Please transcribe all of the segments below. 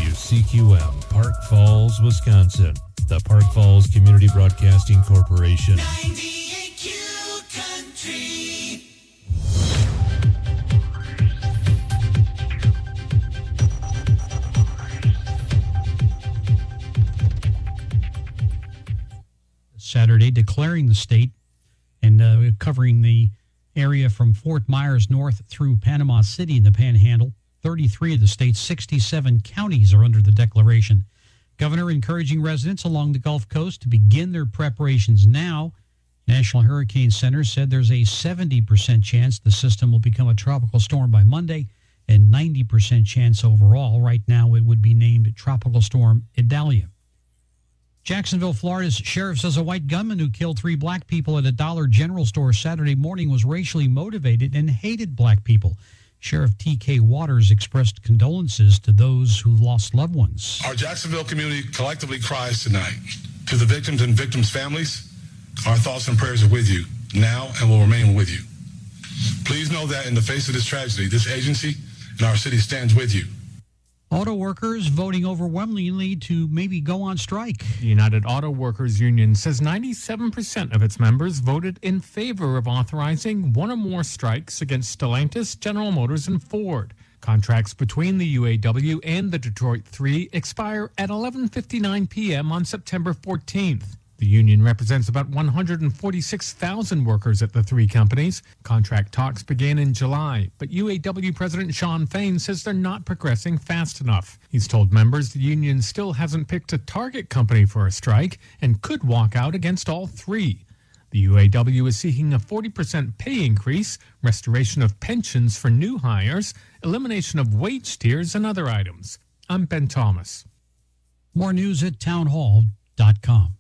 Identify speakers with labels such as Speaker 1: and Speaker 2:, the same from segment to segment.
Speaker 1: WCQM, Park Falls, Wisconsin. The Park Falls Community Broadcasting Corporation.
Speaker 2: 98Q Country.
Speaker 3: Saturday, declaring the state and covering the area from Fort Myers north through Panama City in the Panhandle. 33 of the state's 67 counties are under the declaration. Governor encouraging residents along the Gulf Coast to begin their preparations now. National Hurricane Center said there's a 70% chance the system will become a tropical storm by Monday and 90% chance overall. Right now, it would be named Tropical Storm Idalia. Jacksonville, Florida's sheriff says a white gunman who killed 3 black people at a Dollar General store Saturday morning was racially motivated and hated black people. Sheriff T.K. Waters expressed condolences to those who lost loved ones.
Speaker 4: Our Jacksonville community collectively cries tonight. To the victims and victims' families, our thoughts and prayers are with you now and will remain with you. Please know that in the face of this tragedy, this agency and our city stands with you.
Speaker 3: Auto workers voting overwhelmingly to maybe go on strike.
Speaker 5: The United Auto Workers Union says 97% of its members voted in favor of authorizing one or more strikes against Stellantis, General Motors, and Ford. Contracts between the UAW and the Detroit Three expire at 11:59 p.m. on September 14th. The union represents about 146,000 workers at the 3 companies. Contract talks began in July, but UAW President Shawn Fain says they're not progressing fast enough. He's told members the union still hasn't picked a target company for a strike and could walk out against all 3. The UAW is seeking a 40% pay increase, restoration of pensions for new hires, elimination of wage tiers, and other items. I'm Ben Thomas.
Speaker 3: More news at townhall.com.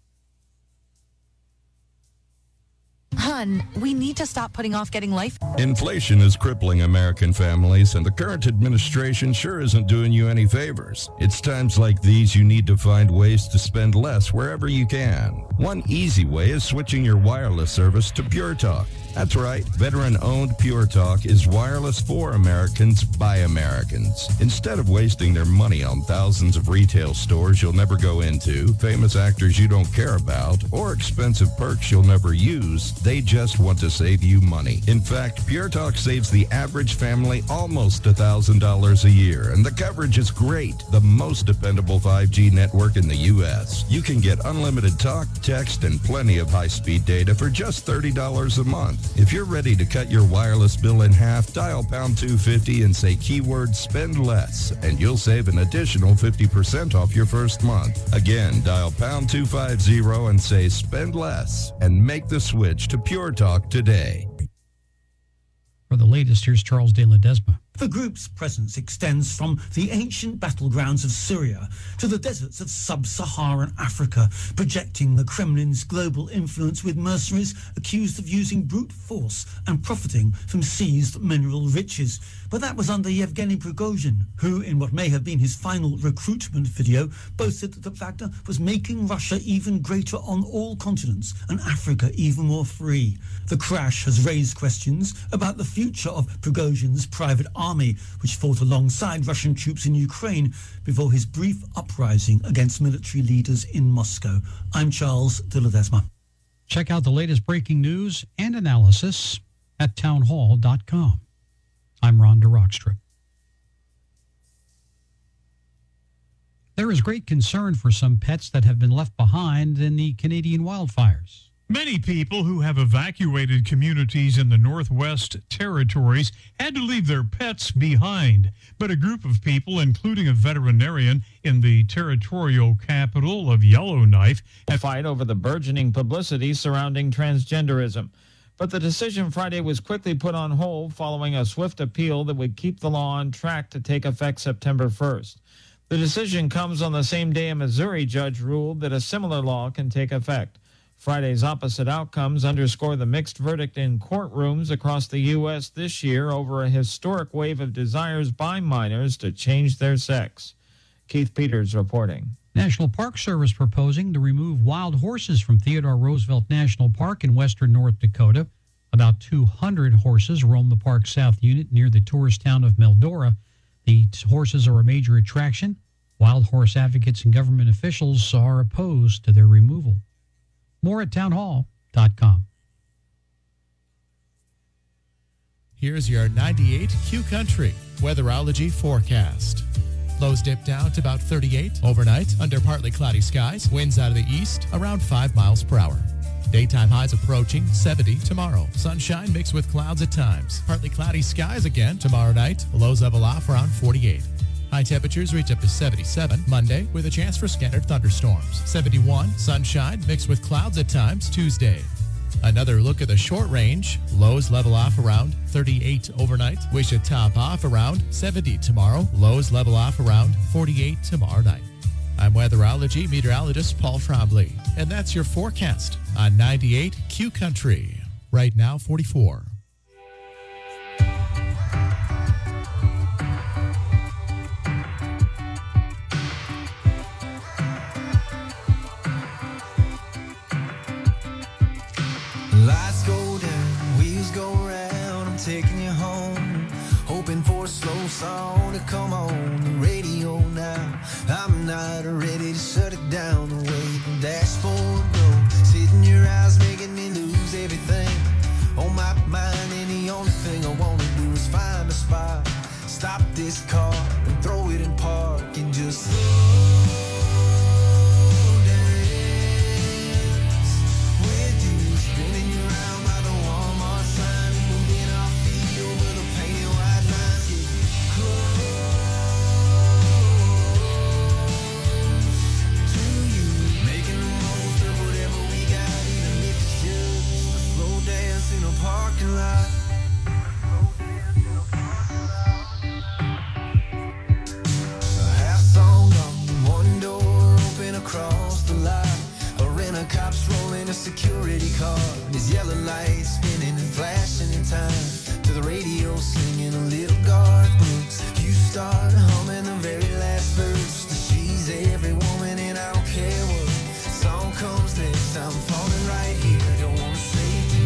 Speaker 6: Hun, we need to stop putting off getting life.
Speaker 7: Inflation is crippling American families, and the current administration sure isn't doing you any favors. It's times like these you need to find ways to spend less wherever you can. One easy way is switching your wireless service to Pure Talk. That's right, veteran-owned Pure Talk is wireless for Americans by Americans. Instead of wasting their money on thousands of retail stores you'll never go into, famous actors you don't care about, or expensive perks you'll never use, they just want to save you money. In fact, Pure Talk saves the average family almost $1,000 a year, and the coverage is great. The most dependable 5G network in the U.S. You can get unlimited talk, text, and plenty of high-speed data for just $30 a month. If you're ready to cut your wireless bill in half, dial pound 250 and say keyword spend less, and you'll save an additional 50% off your first month. Again, dial pound 250 and say spend less, and make the switch to Pure Talk today.
Speaker 3: For the latest, here's Charles de Ledesma.
Speaker 8: The group's presence extends from the ancient battlegrounds of Syria to the deserts of sub-Saharan Africa, projecting the Kremlin's global influence with mercenaries accused of using brute force and profiting from seized mineral riches. But that was under Yevgeny Prigozhin, who, in what may have been his final recruitment video, boasted that the Wagner was making Russia even greater on all continents and Africa even more free. The crash has raised questions about the future of Prigozhin's private army, which fought alongside Russian troops in Ukraine before his brief uprising against military leaders in Moscow. I'm Charles de Ledesma.
Speaker 3: Check out the latest breaking news and analysis at townhall.com. I'm Rhonda Rockstrip. There is great concern for some pets that have been left behind in the Canadian wildfires.
Speaker 9: Many people who have evacuated communities in the Northwest Territories had to leave their pets behind. But a group of people, including a veterinarian in the territorial capital of Yellowknife,
Speaker 10: had fight over the burgeoning publicity surrounding transgenderism. But the decision Friday was quickly put on hold following a swift appeal that would keep the law on track to take effect September 1st. The decision comes on the same day a Missouri judge ruled that a similar law can take effect. Friday's opposite outcomes underscore the mixed verdict in courtrooms across the U.S. this year over a historic wave of desires by minors to change their sex. Keith Peters reporting.
Speaker 3: National Park Service proposing to remove wild horses from Theodore Roosevelt National Park in western North Dakota. About 200 horses roam the park's south unit near the tourist town of Meldora. The horses are a major attraction. Wild horse advocates and government officials are opposed to their removal. More at townhall.com.
Speaker 11: Here's your 98 Q Country weatherology forecast. Lows dip down to about 38 overnight under partly cloudy skies. Winds out of the east around 5 miles per hour. Daytime highs approaching 70 tomorrow. Sunshine mixed with clouds at times. Partly cloudy skies again tomorrow night. Lows level off around 48. High temperatures reach up to 77 Monday with a chance for scattered thunderstorms. 71 sunshine mixed with clouds at times Tuesday. Another look at the short range. Lows level off around 38 overnight. We should top off around 70 tomorrow. Lows level off around 48 tomorrow night. I'm weatherology meteorologist Paul Trombley, and that's your forecast on 98 Q Country. Right now, 44.
Speaker 2: Lights go down, wheels go round, I'm taking you home, hoping for a slow song to come on the radio now. I'm not ready to shut it down, the way the dashboard goes, hitting your eyes, making me lose everything on my mind. And the only thing I want to do is find a spot, stop this car and throw it in park and just parking lot. A half song on one door, open across the lot. A rent-a-cop's rolling a security car, and his yellow lights spinning and flashing in time to the radio singing a little Garth Brooks. You start humming the very last verse. She's every woman, and I don't care what song comes next. I'm falling right here. Don't wanna save the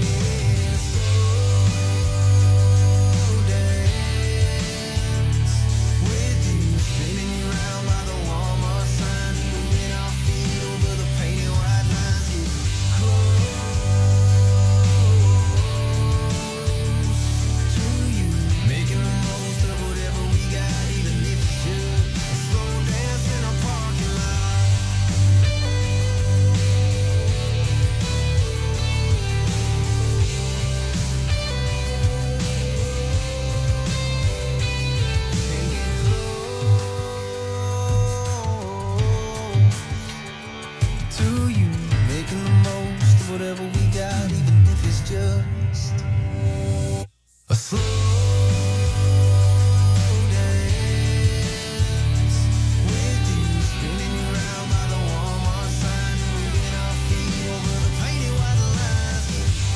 Speaker 2: whatever we got, even if it's just a slow dance with you, spinning you around by the Walmart sign, moving our feet over the painted white lines,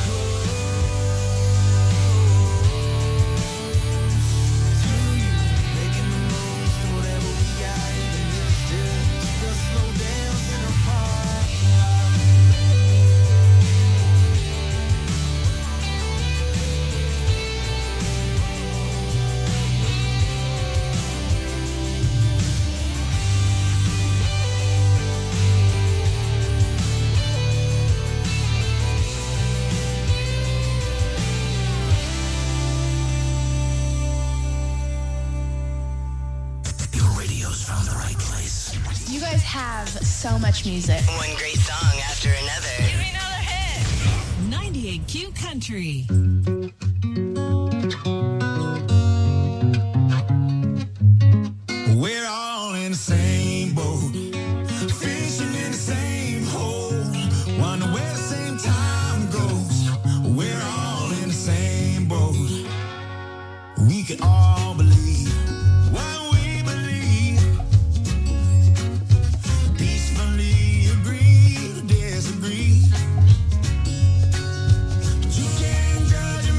Speaker 2: close to you, making the most of whatever we got, even if it's just a slow dance in a park.
Speaker 12: You guys have so much music.
Speaker 13: One great song after another.
Speaker 12: Give me another hit.
Speaker 13: 98 Q Country.
Speaker 2: We're all in the same boat, fishing in the same hole, wonder where the same time goes. We're all in the same boat. We can all believe what we believe. Peacefully agree to disagree. But you can't judge me.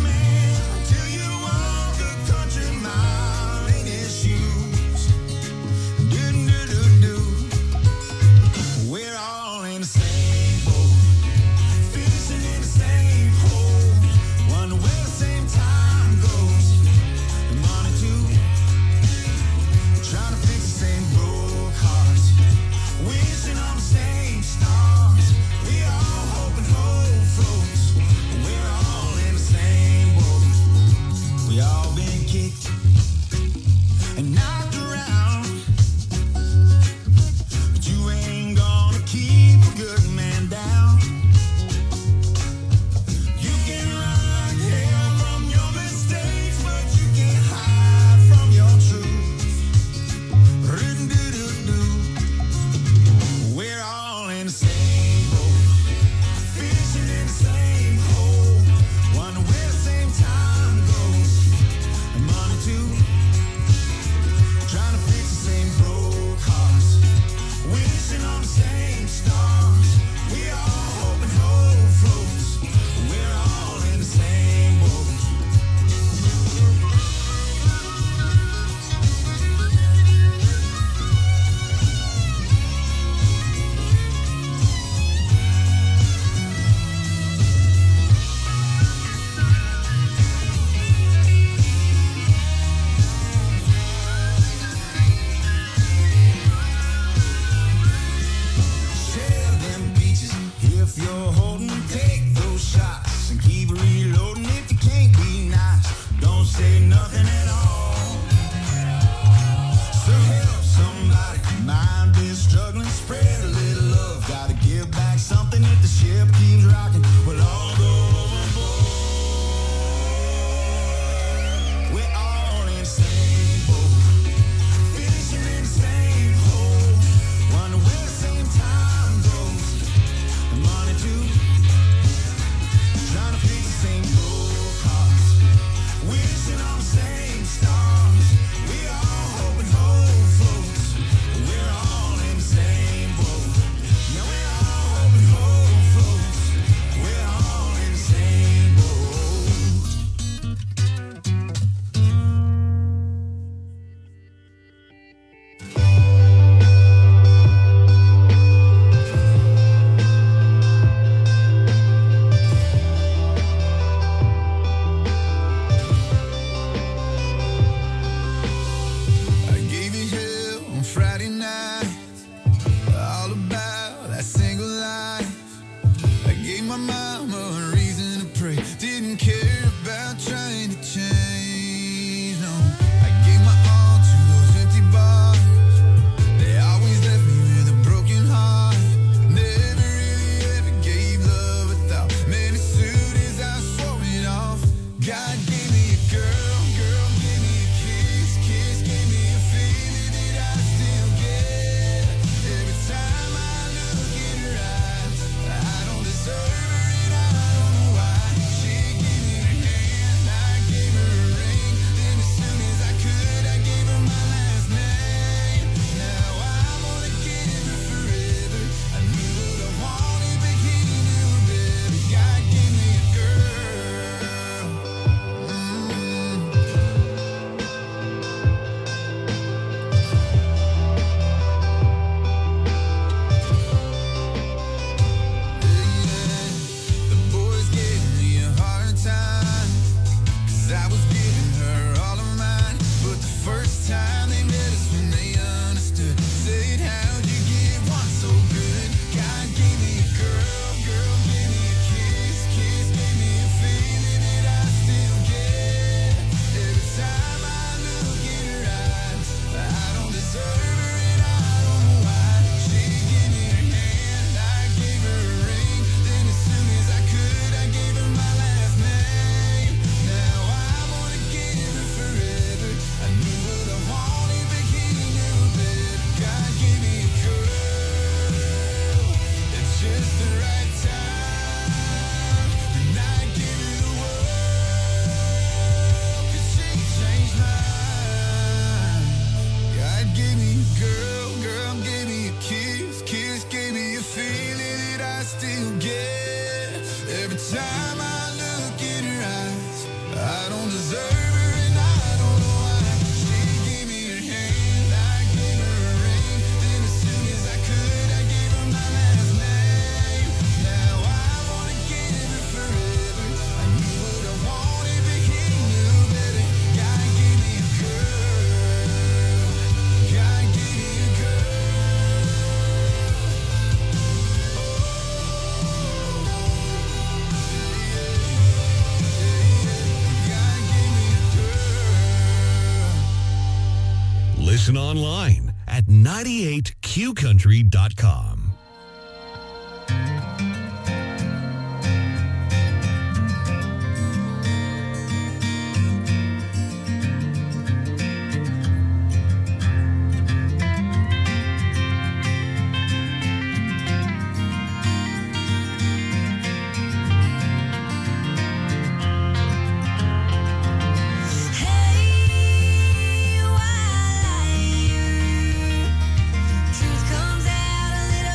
Speaker 2: my mama a reason to pray. Didn't care about trying to change, no. I gave my all to those empty bars. They always left me with a broken heart. Never really ever gave love a thought. Man, as soon as I swore it off, God gave me a girl, girl gave me a kiss, kiss gave me a feeling that I still get. Every time I look in her eyes, I don't deserve her and I don't know why. She gave me her hand, I gave her a ring. Then as soon as I could, I gave her my last name. Now I'm gonna give her forever. I knew what I wanted, but he knew better. God gave me a girl. The boys gave me a hard time, 'cause I was giving her all of mine. But the first time they met us when they understood, said, how'd you get one so good? God gave me a girl, girl gave me a kiss, kiss gave me a feeling that I still get. Every time I look in her eyes, I don't deserve her and I don't know why. She gave me her hand, I gave her a ring. Then as soon as I could, I gave her my last name. Now I'm gonna give her forever. I knew what I wanted, but he knew better. God gave me a girl at just the right time, and I give her the world, 'cause she changed mine. God gave me a girl, girl gave me a kiss, kiss gave me a feeling that I still get. Every time I look in her eyes, I don't deserve her and I don't know why. She gave me her hand, I gave her a ring. Then as soon as I could, I gave her my last name. Now I wanna give her forever. I knew what I wanted, but he knew better. God gave me a girl. God gave me a girl. God gave me a girl.
Speaker 1: Listen online at 98qcountry.com.
Speaker 2: Truth comes out a little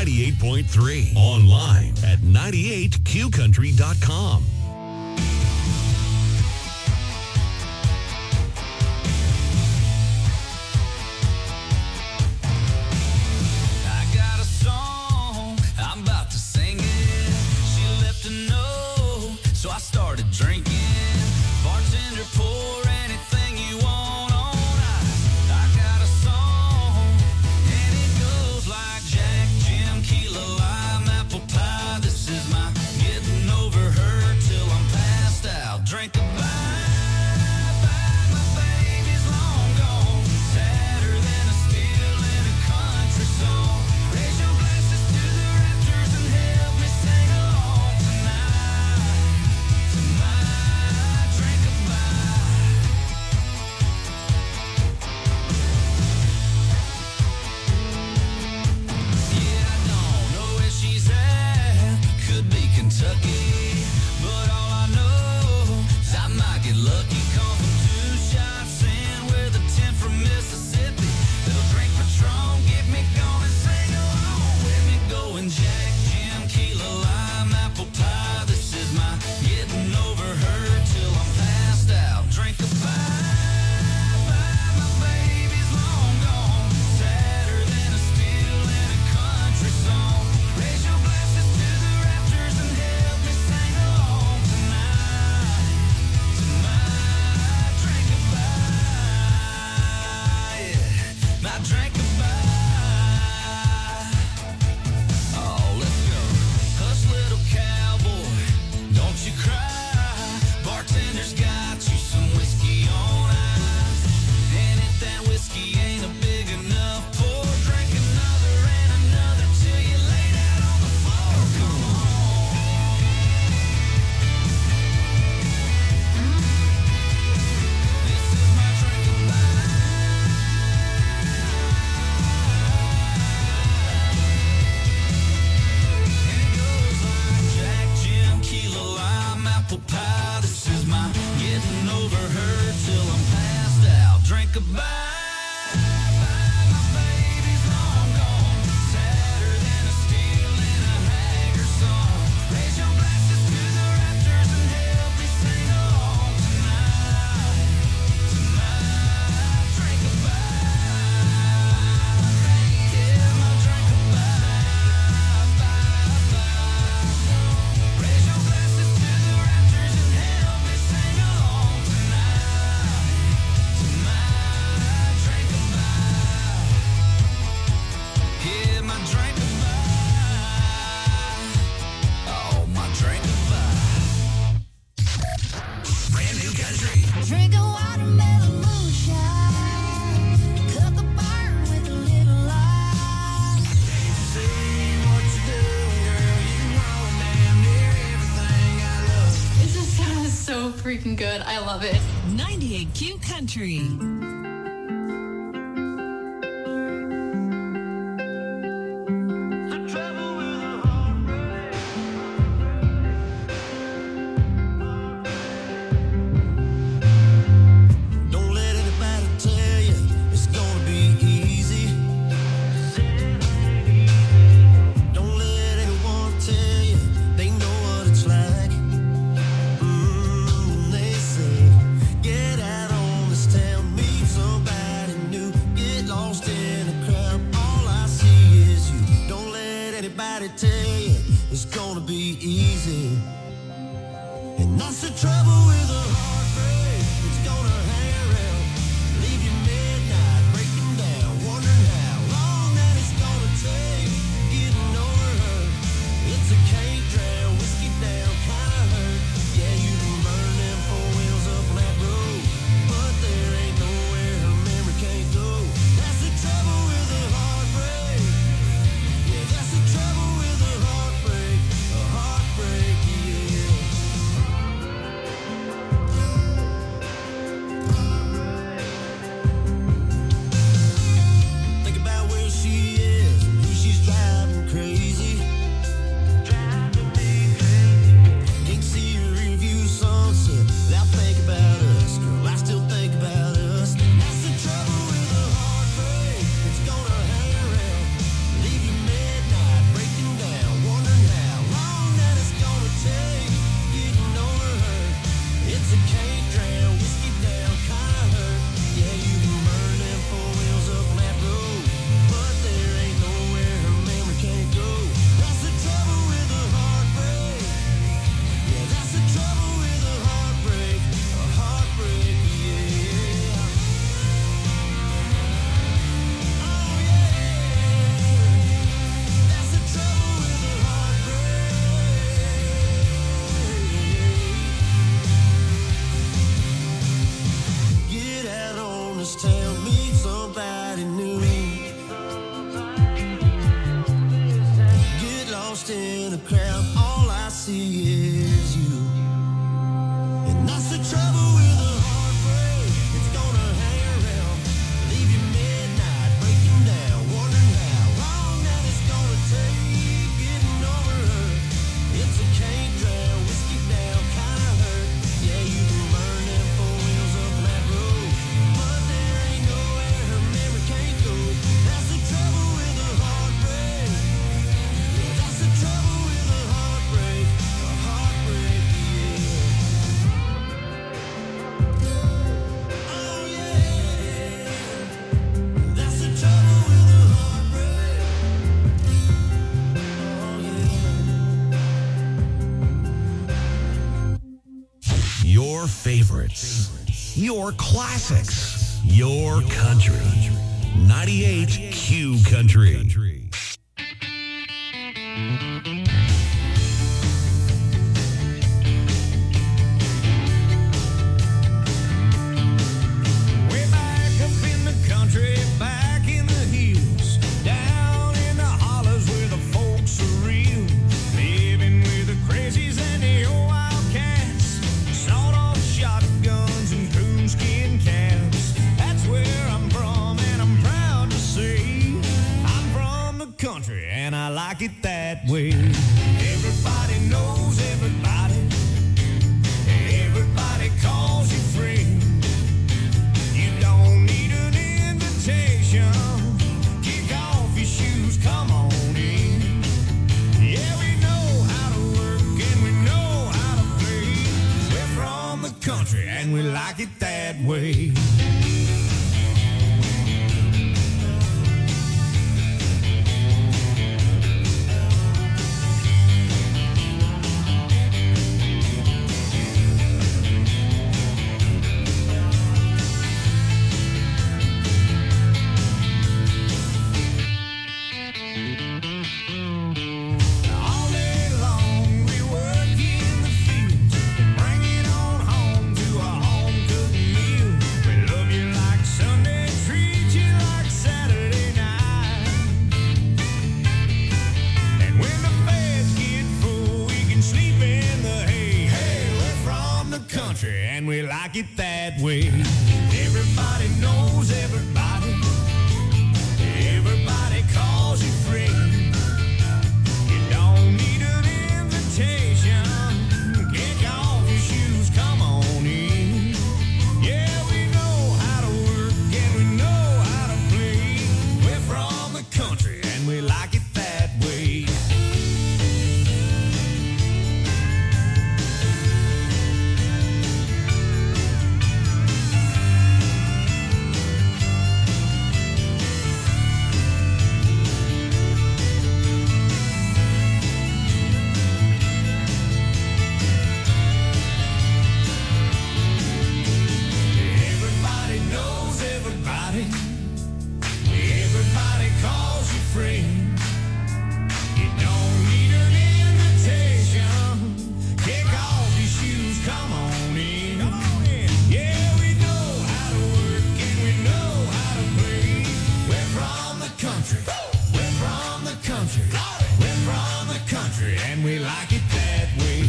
Speaker 14: 98.3. Online at 98qcountry.com.
Speaker 2: I got a song, I'm about to sing it. She left a note, so I started drinking. Bartender, pour anything you want on ice. I got a song, and it goes like Jack, Jim, Key Lime, apple pie. This is my getting over her till I'm passed out. Drink a bye, my baby's long gone. Sadder than a steel in a country song. Raise your glasses to the rafters and help me sing along tonight. To my drink a bye. Yeah, I don't know where she's at. Could be Kentucky, but all I know is I might get lucky. Come from 2 shots in with a 10 from Mississippi. Little drink Patron, get me going, sing along with me. Going Jack, Jim, Key Lime, apple pie. This is my getting over her till I'm passed out. Drink a bye, my baby's long gone. Sadder than a steel in a country song. Raise your glasses to the rafters and help me sing along tonight. To my drink a bye, yeah, my drink a bye. Oh, let's go. Hush, little cowboy, don't you cry. Bartender's got you some whiskey on ice. And if that whiskey ain't a big enough pour, drink another and another till you lay down on the floor. Come on. This is my drink of And it goes like Jack, Jim, Key Lime, apple pie. This is my getting over her till I'm passed out. Drink a bye, my baby's long gone. Sadder than a steel in a Haggard song. Raise your glasses to the rafters and help me sing along tonight. To my drink a bye, yeah, my drink a bye, Raise your glasses to the rafters and help me sing along tonight. To my drink a bye, yeah, my drink a bye. Oh, my drink a bye.
Speaker 14: Brand new country.
Speaker 12: Drink a watermelon moonshine. Cut the burn with a little lime.
Speaker 15: It just sounds so freaking good. I love it.
Speaker 13: 98Q Country.
Speaker 2: Don't let anybody tell you it's gonna be easy. Don't let anyone tell you they know what it's like. They say, get out on this town, meet somebody new, get lost in a crowd. All I see is you. Don't let anybody tell you it's gonna be easy. And that's the trouble with a heartbreak. It's gonna hang around, leave you midnight, breaking down, wondering how long that it's gonna take getting over her. It's a can't drown, whiskey down kind of hurt. Yeah, you can burn them 4 wheels up on that road, but there ain't nowhere her memory can't go. That's the trouble with a heartbreak. Yeah, that's the trouble with a heartbreak. A heartbreak, yeah.
Speaker 14: favorites, your classics, your country. 98 Q Country.
Speaker 2: Way back up in the country, back in the hills, down in the hollers where the folks are real, living with the crazies and the old wildcats, sawed-off shotguns and coonskin caps. That's where I'm from, and I'm proud to say I'm from the country, and I like it that way. Everybody knows everybody. Everybody calls you friend. You don't need an invitation. Kick off your shoes, come on in. Yeah, we know how to work and we know how to play. We're from the country and we like it that way. All day long we work in the fields and bring it on home to a home-cooked meal. We love you like Sunday, treat you like Saturday night. And when the beds get full, we can sleep in the hay. Hey, we're from the country and we like it that way. Everybody knows everybody. Everybody calls you friend. You don't need an invitation. Kick off your shoes, come on in. Yeah, we know how to work and we know how to play. We're from the country and we like it that way. Everybody knows everybody. Everybody calls you friend. You don't need an invitation. Kick off your shoes, come on in. Yeah, we know how to work and we know how to play. We're from the country. We're from the country. We're from the country and we like it that way.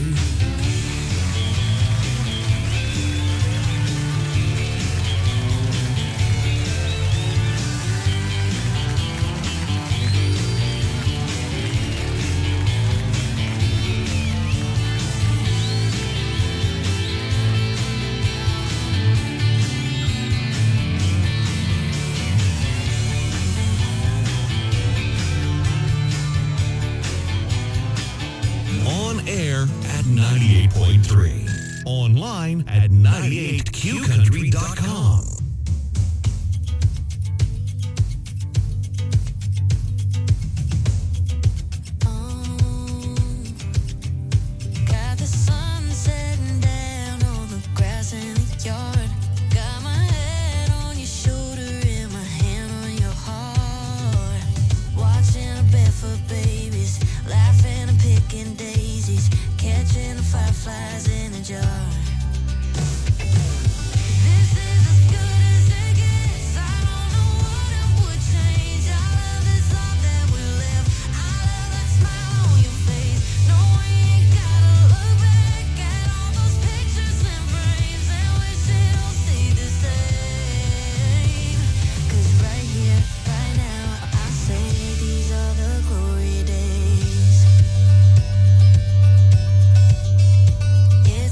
Speaker 14: On air at 98.3. Online at 98qcountry.com.
Speaker 12: Got the sun setting down on the grass in the yard. Got my head on your shoulder and my hand on your heart. Watching a barefoot babies, laughing and picking daisies, catching the fireflies in a jar. This is as good as it gets. I don't know what it would change. I love this life that we live. I love that smile on your face. No, we ain't gotta look back at all those pictures and frames and wish it all stayed the same. 'Cause right here, right now, I say these are the glory days. Yeah.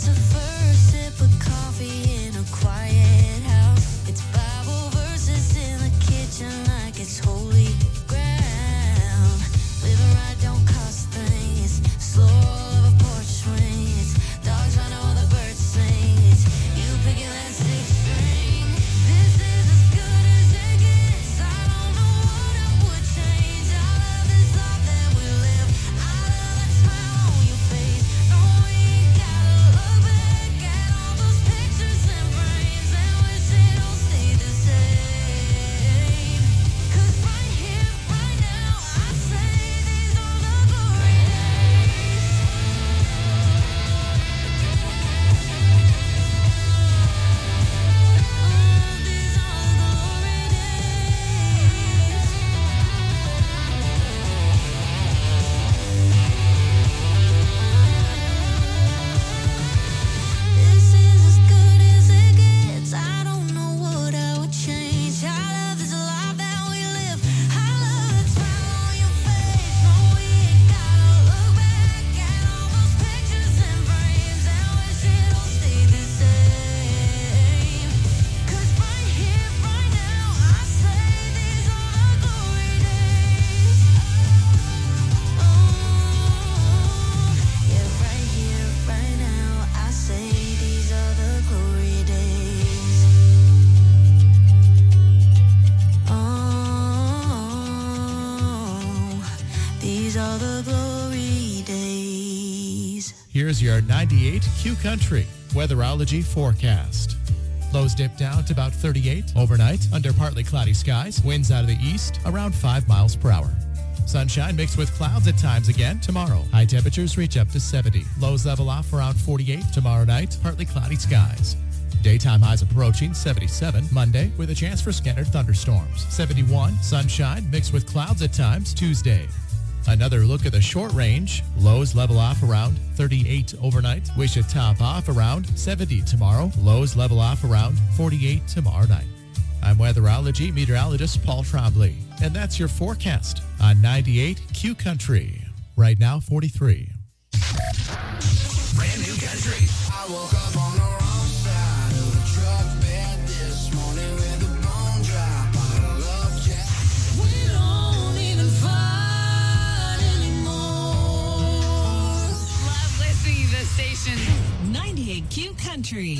Speaker 11: Here's your 98 Q Country weatherology forecast. Lows dip down to about 38 overnight under partly cloudy skies. Winds out of the east around 5 miles per hour. Sunshine mixed with clouds at times again tomorrow. High temperatures reach up to 70. Lows level off around 48 tomorrow night. Partly cloudy skies. Daytime highs approaching 77 Monday with a chance for scattered thunderstorms. 71 sunshine mixed with clouds at times Tuesday. Another look at the short range. Lows level off around 38 overnight. We should top off around 70 tomorrow. Lows level off around 48 tomorrow night. I'm weatherology meteorologist Paul Trombley, and that's your forecast on 98 Q Country. Right now, 43.
Speaker 2: Brand new country. I woke up on the wrong side of the truck bed this morning with a bone dry bottle of Jack. We don't even fight anymore.
Speaker 13: Love listening to the station. 98 Q Country.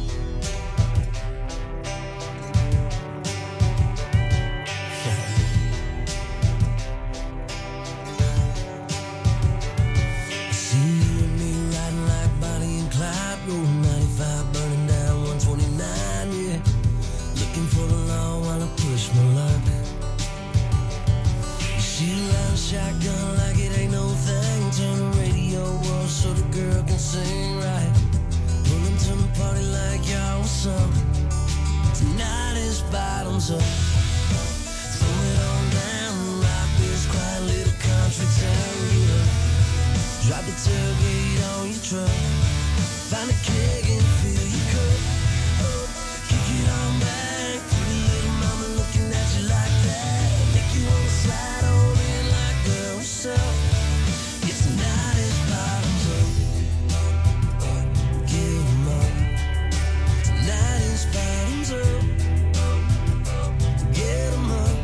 Speaker 2: Shotgun like it ain't no thing. Turn the radio off so the girl can sing right. Pulling to the party like y'all was up. Tonight is bottoms up. Throw it on down, rock this quiet little country town. Yeah. Drop the tailgate on your truck. Find a keg and fill your cup. Kick it on back. Pretty little mama looking at you like that. Make you wanna slide on. It's not as bottoms up. Get 'em up. Tonight is bottoms up. Get 'em up.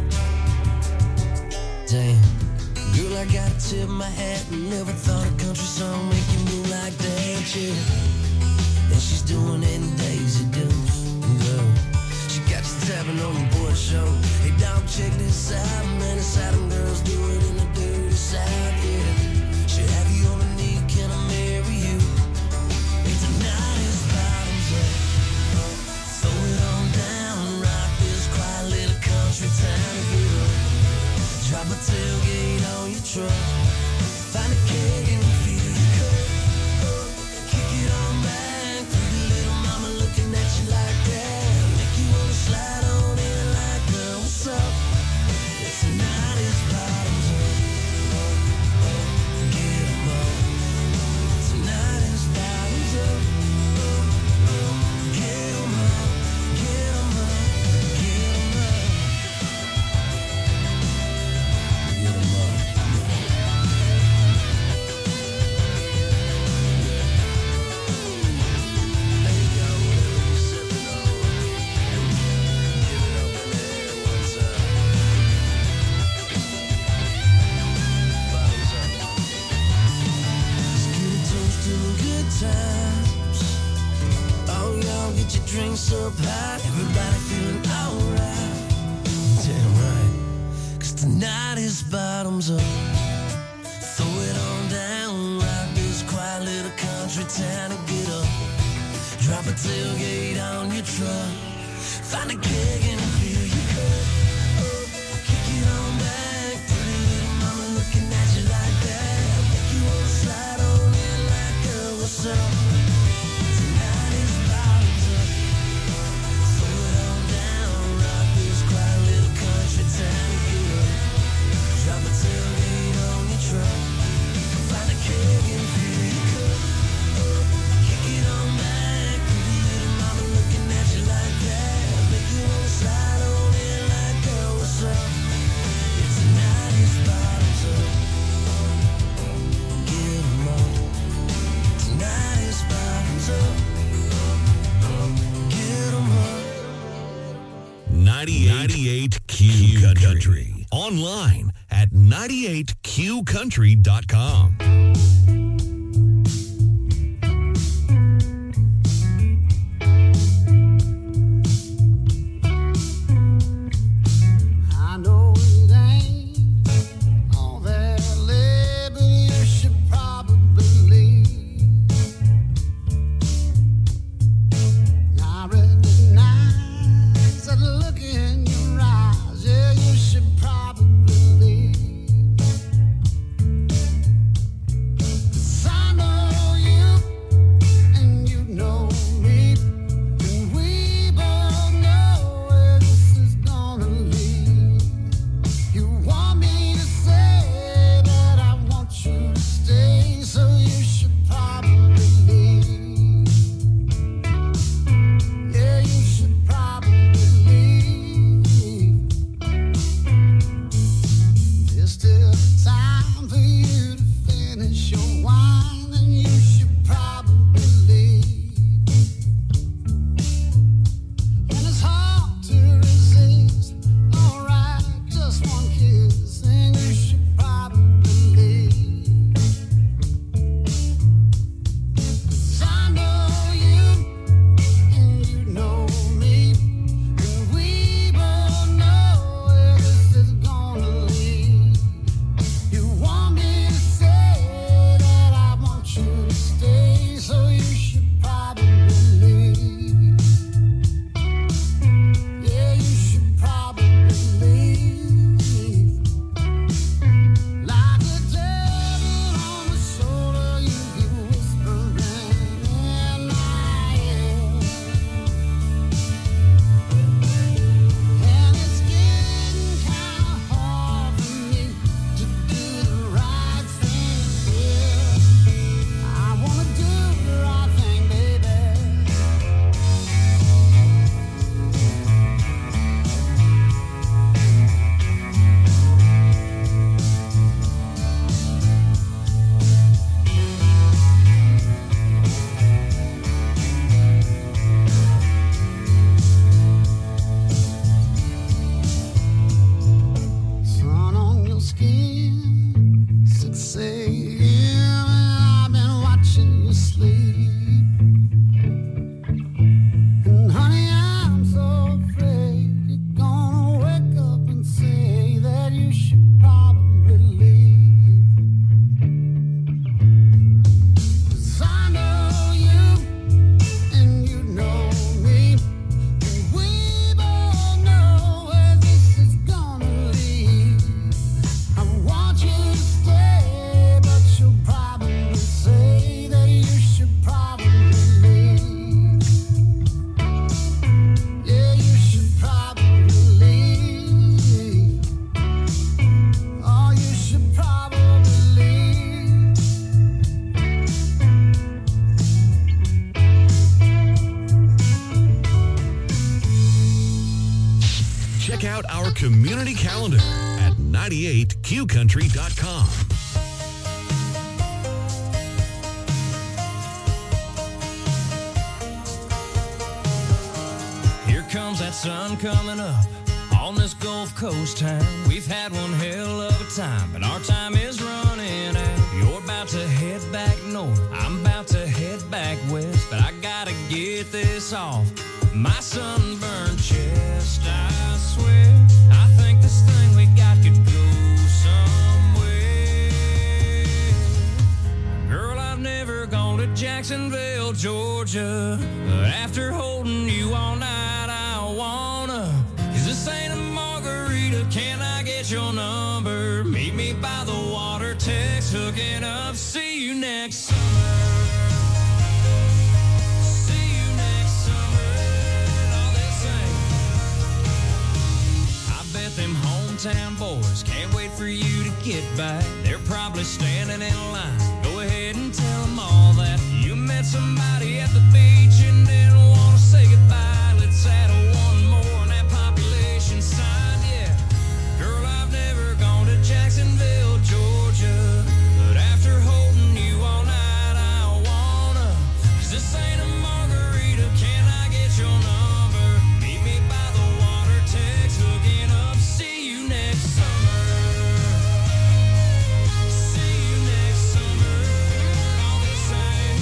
Speaker 2: Damn, girl, I gotta tip my hat. Never thought a country song make you move like that, yeah. And she's doing it in Daisy Dukes, girl. She got you tapping on the boy show. Hey, dog, check this out, man. It's how them girls do it in the dirty South, yeah. Should have you on a knee, can I marry you? And tonight is bottoms up. Throw it on down, rock this quiet little country town, girl. Drop a tailgate on your truck. Find a keg and fill your cup. Kick it on back, pretty little mama looking at you like that. Make you wanna slide on in like, girl, what's up? Tonight is bottoms up. Get 'em up. Tonight is bottoms up. Get 'em up. Get 'em up. Get 'em up. Get 'em up. Hey, yo, whatever you sipping on. Give it up in there one time. Bottoms up. Let's get a toast to the good times. Oh, y'all get your drinks up high. Everybody feeling alright. Damn right. 'Cause tonight is bottoms up. Throw it on down. Rock this quiet little country town and get up. Drop a tailgate on your truck. Find a keg and fill your cup. Kick it on back. Pretty little mama looking at you like that. Make you wanna slide on in like, girl, what's up? Tonight is bottoms up. Throw it on down. Rock this quiet little country town and get up. Drop a tailgate on your truck. Find a keg and fill your cup. Kick it on back. Pretty little mama looking at you like that. Make you wanna slide on in like, girl, what's up? It's tonight is bottoms up. Get 'em up. Tonight is bottoms up. Get 'em up.
Speaker 14: 98 Q Country. Online at 98qcountry.com.
Speaker 2: I know it ain't all that labor you should probably leave.
Speaker 14: Check out our community calendar at 98qcountry.com.
Speaker 2: Here comes that sun coming up on this Gulf Coast town. We've had one hell of a time, but our time is running out. You're about to head back north, I'm about to head back west, but I gotta get this off my sunburned chest. I swear, I think this thing we got could go somewhere. Girl, I've never gone to Jacksonville, Georgia, but after holding you all night, I wanna. Is this ain't a margarita? Can I get your number? Meet me by the water, text, hooking up. See you next summer. See you next summer. All this ain't. I bet them hometown boys can't wait for you to get back. They're probably standing in line. Go ahead and tell them all that you met somebody at the beach and didn't want to say goodbye. Let's add one more on that population sign, yeah. Girl, I've never gone to Jacksonville, Georgia, but after holding you all night, I wanna. 'Cause this ain't a margarita, can I get your number? Meet me by the water, text, hooking up. See you next summer. See you next summer. All this ain't.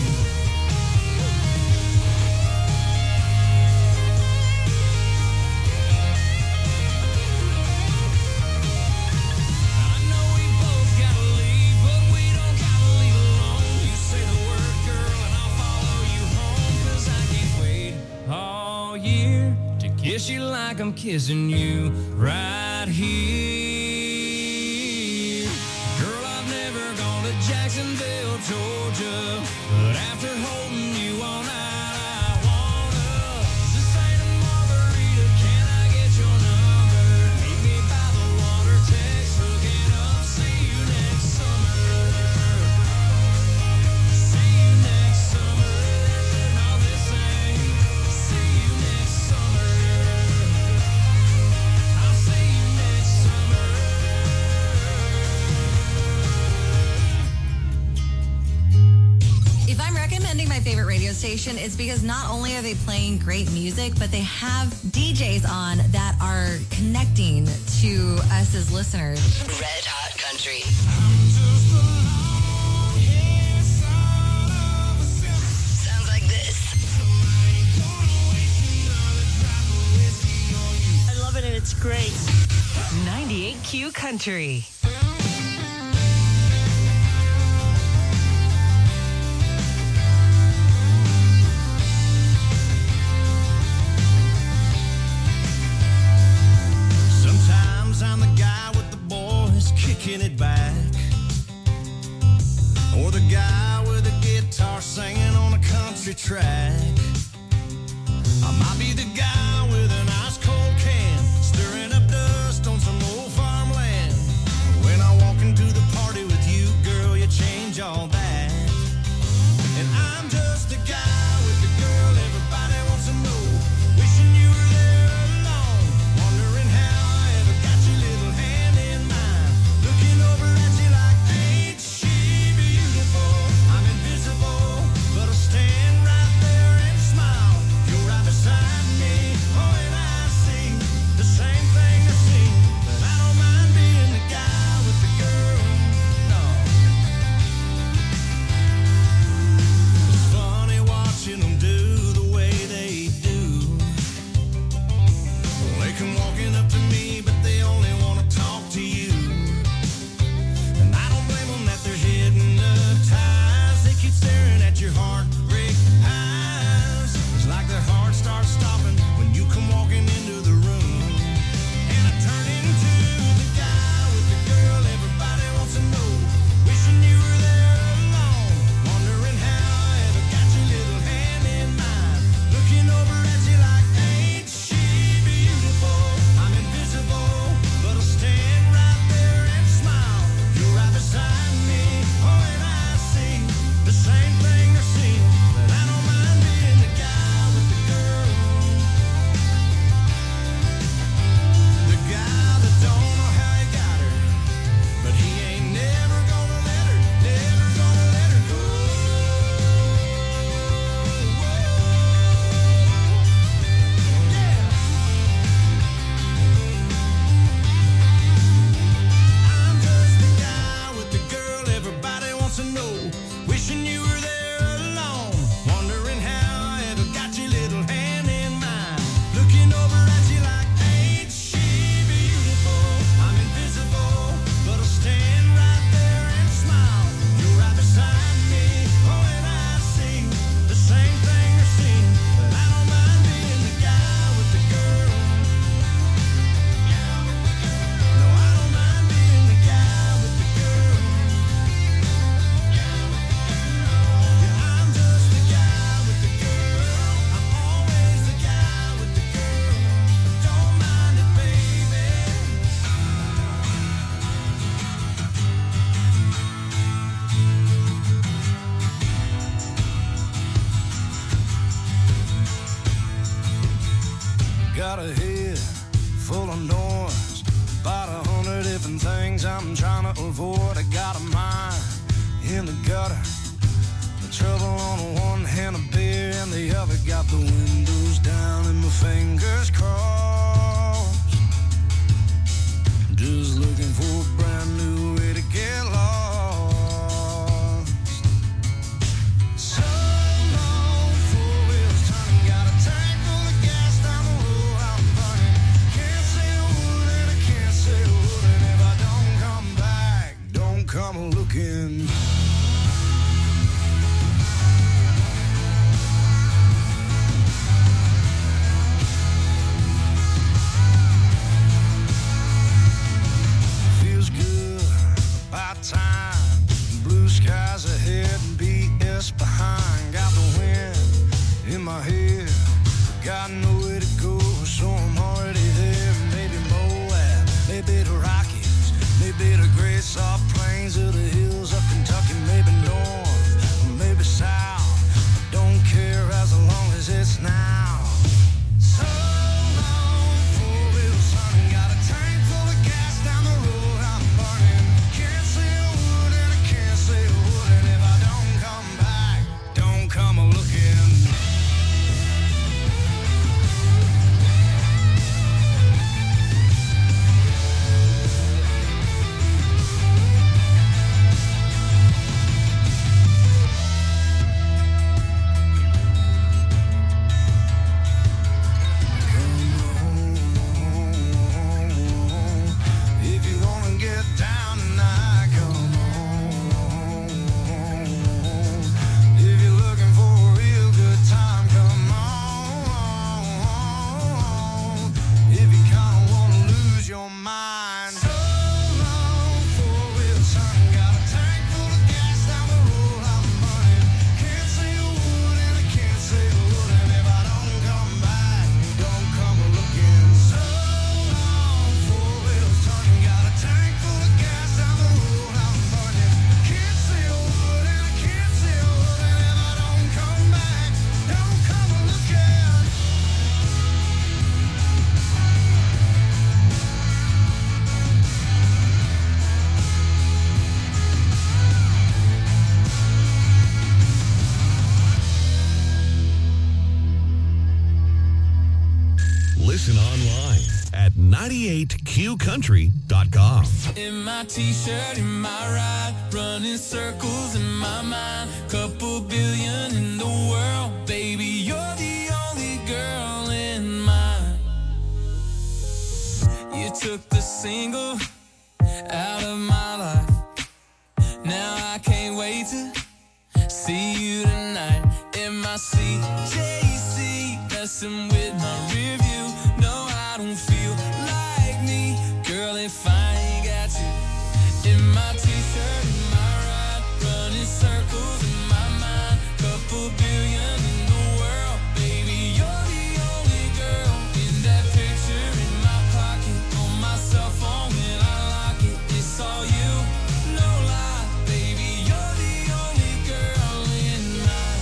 Speaker 2: I know we both gotta leave, but we don't gotta leave alone. You say the word, girl, and I'll follow you home. 'Cause I can't wait all year to kiss you like I'm kissing you right here. Girl, I've never gone to Jacksonville, Georgia, but after holding you all night, I wanna. This ain't a margarita, can I get your number? Meet me by the water, text, hooking up. See you next summer. See you next summer. All this ain't. See you next summer. I'll see you next summer.
Speaker 6: If I'm recommending my favorite radio station, it's because not only are they playing great music, but they have DJs on that are connecting to us as listeners.
Speaker 16: Red Hot Country. Sounds like this.
Speaker 17: I love it and it's great.
Speaker 16: 98Q Country.
Speaker 2: Sometimes I'm the guy with the boys kicking it back, or the guy with a guitar singing on a country track. I might be the guy with an ice cold can, stirring up dust on some old farmland. Got a head full of noise, about 100 different things I'm trying to avoid. I got a mind in the gutter, the trouble on one hand, a beer in the other. Got the windows down and my fingers crossed, just looking for a brand new way to get lost. So long, four wheels turning, got a tank full of gas down the road I'm burning. Can't say a word and I can't say a word, and if I don't come back, don't come looking. Time, blue skies ahead and BS behind. Got the wind in my head, got nowhere to go, so I'm already there. Maybe Moab, maybe the Rockies, maybe the great soft plains of the hills of Kentucky, maybe north, maybe south. I don't care as long as it's now. So long, four wheels turning, got a tank full of gas down the road I'm burning. Can't say a word and I can't say a word, and if I don't come back, don't come looking. If you wanna get down tonight, come on. If you're looking for a real good time, come on. If you kinda wanna lose your mind. So long, four wheels turning, got a tank full of gas down the road I'm burning. Can't say a word and I can't say a word, and if I don't come back, don't come looking. So long, four wheels turning, got a tank full of gas down the road I'm burning. Can't say a word and I can't say a word, and if I don't come back, don't come looking.
Speaker 14: Listen online at 98qcountry.com.
Speaker 2: In my t-shirt, in my ride, running circles in my mind. Couple billion in the world, baby, you're the only girl in mine. You took the single out of my life. Now I can't wait to see you tonight. In my CJC, messing with my rear view. No, I don't feel like me, girl, if I ain't got you. In my t-shirt, in my ride, running circles in my mind. Couple billion in the world, baby, you're the only girl. In that picture in my pocket, on my cell phone when I lock it, it's all you, no lie, baby, you're the only girl in mine.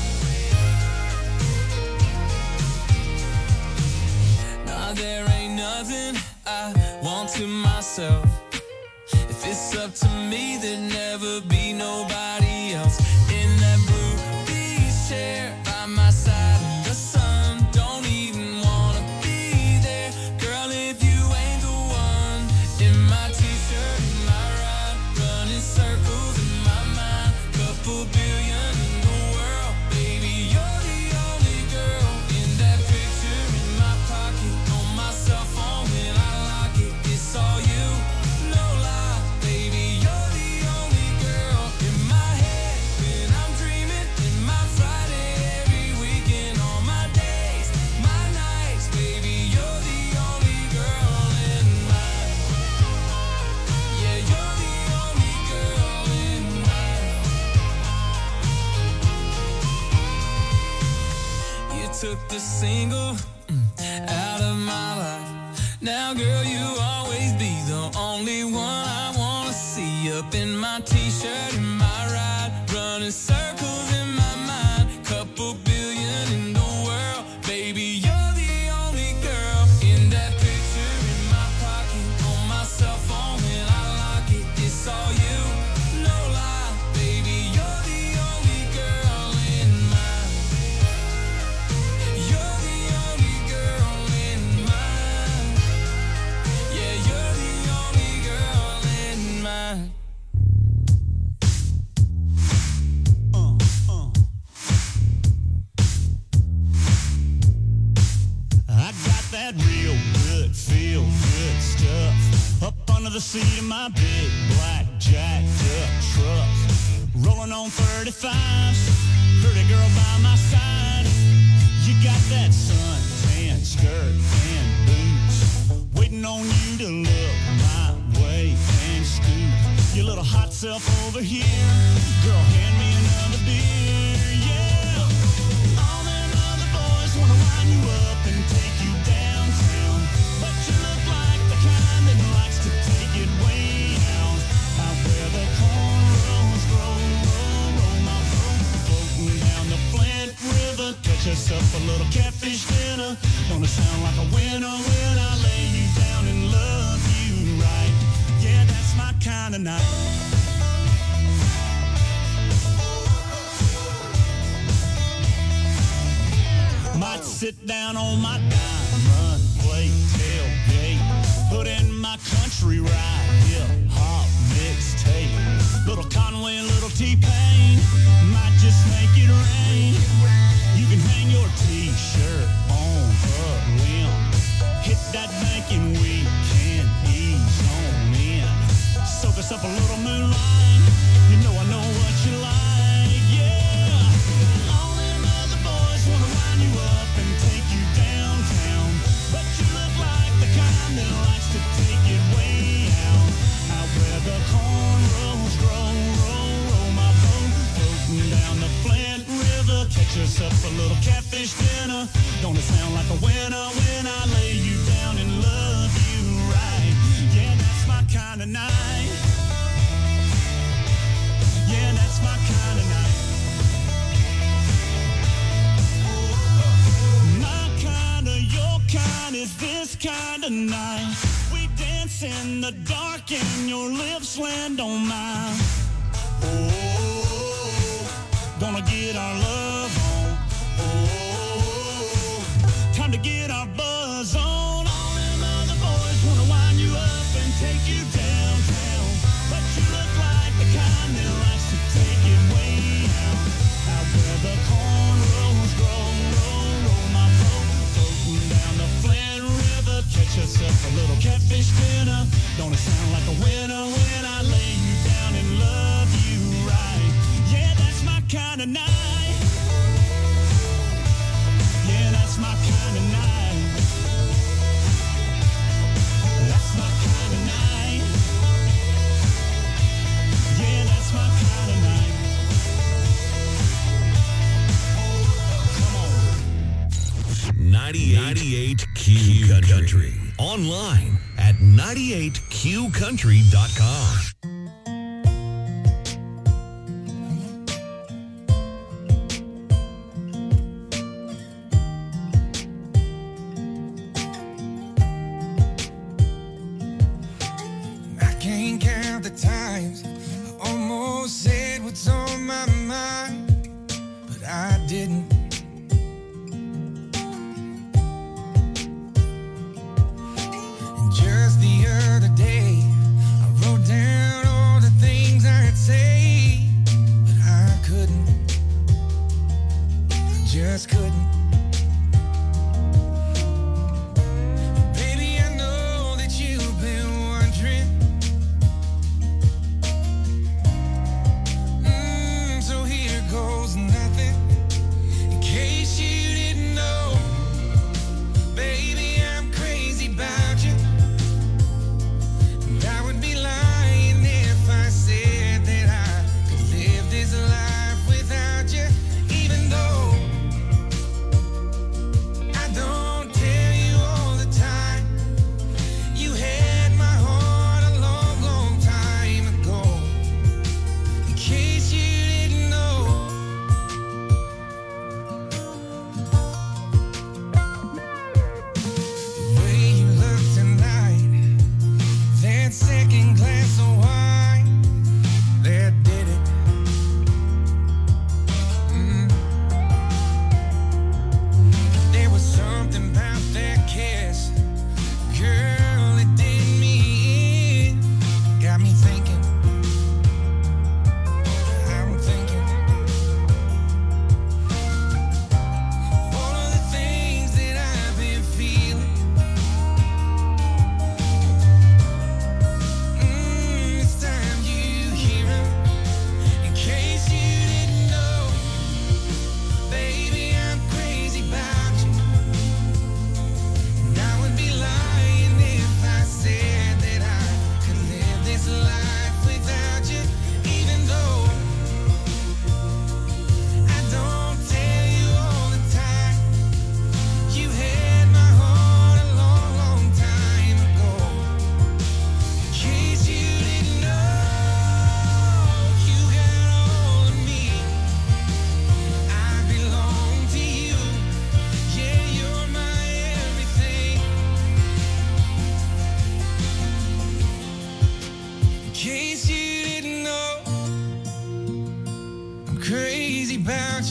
Speaker 2: Nah, there ain't nothing I want to myself. If it's up to me, there'd never be nobody else. In that blue beach chair by my side in the sun, don't even wanna be there, girl, if you ain't the one. In my t-shirt, in my ride, running circles in my mind. Couple billion in the world, baby, you're the only girl. In that picture in my pocket, on my cell phone when I lock it, it's all you, no lie, baby, you're the only girl. In my head when I'm dreaming, in my Friday every weekend, all my days, my nights, baby, you're the only girl in mine. Yeah, you're the only girl in mine. You took the single out of my life. Now, girl, you always be the only one I wanna see. Up in my t-shirt, in my ride, running circles in my mind. Couple billion in the world, baby, you're the only girl in
Speaker 18: the seat of my big black jacked up truck. Rolling on 35s, pretty girl by my side. You got that suntan skirt and boots, waiting on you to look my way and scoot your little hot self over here. Girl, hand me another beer, yeah. All them other boys wanna wind you up and take you downtown, but you look like the kind that likes to take it way out. Out where the cornrows grow, roll my boat, floating down the Flint River. Catch yourself a little catfish dinner. Gonna sound like a winner when I lay you down and love you right. Yeah, that's my kind of night. Might sit down on my diamond plate tailgate, put in my country ride, hip-hop mixtape. Little Conway and little T-Pain, might just make it rain. You can hang your T-shirt on a limb. Hit that banking weekend, ease on in. Soak us up a little moonlight, you know I know what you like, yeah. All them other boys wanna wind you up and take you downtown, but you look like the kind that likes to take it way out. Out where the cornrows grow, roll my boat, floating down the Flint River. Catch yourself a little catfish dinner. Gonna sound like a winner when I lay you down and love you right. Yeah, that's my kind of night. Yeah, that's my kind of night. My kind of, your kind is this kind of night. We dance in the dark and your lips land on mine. Oh, gonna get our love on. Oh, time to get our buzz on. All them other boys wanna wind you up and take you downtown, but you look like the kind that likes to take it way out. Out where the cornrows grow, roll my boat, floating down the Flint River. Catch yourself a little catfish dinner. Gonna sound like a winner when I lay you down and love you right. Yeah, that's my kind of night. Yeah, that's my kind of night. That's my kind of night. Yeah, that's my kind of night. Come on.
Speaker 14: 98 Q Country. Online at 98qcountry.com.
Speaker 2: I can't count the times I almost said what's on my mind, but I didn't. And just the other day, I wrote down all the things I'd say, but I couldn't. I just couldn't. Baby, I know that you've been wondering. So here goes nothing.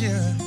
Speaker 2: you.